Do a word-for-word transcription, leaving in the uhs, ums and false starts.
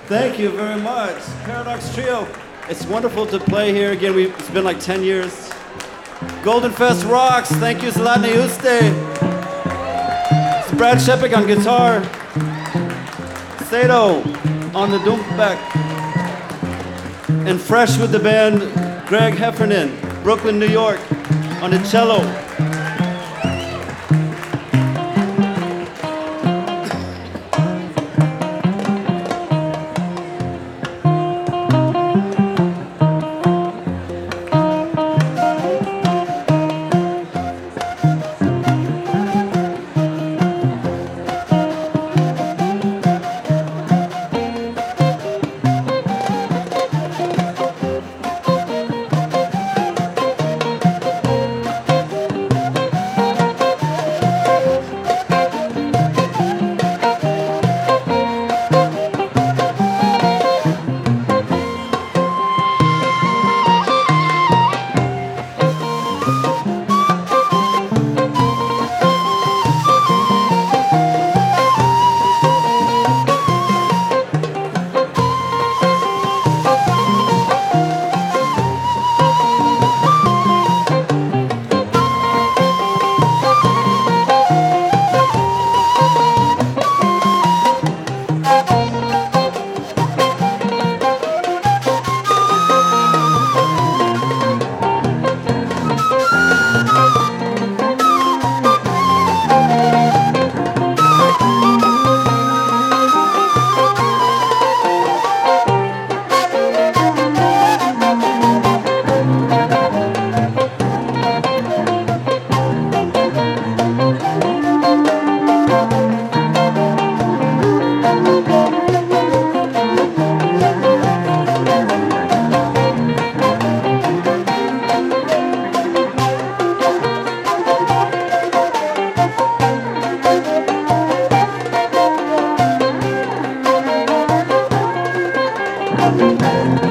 Thank you very much. Paradox Trio. It's wonderful to play here again. We, it's been like ten years. Golden Fest rocks. Thank you, Zlatny Uste. It's Brad Shepik on guitar. Sato on the dumpback. And fresh with the band, Greg Heffernan, Brooklyn, New York, on the cello. Thank you.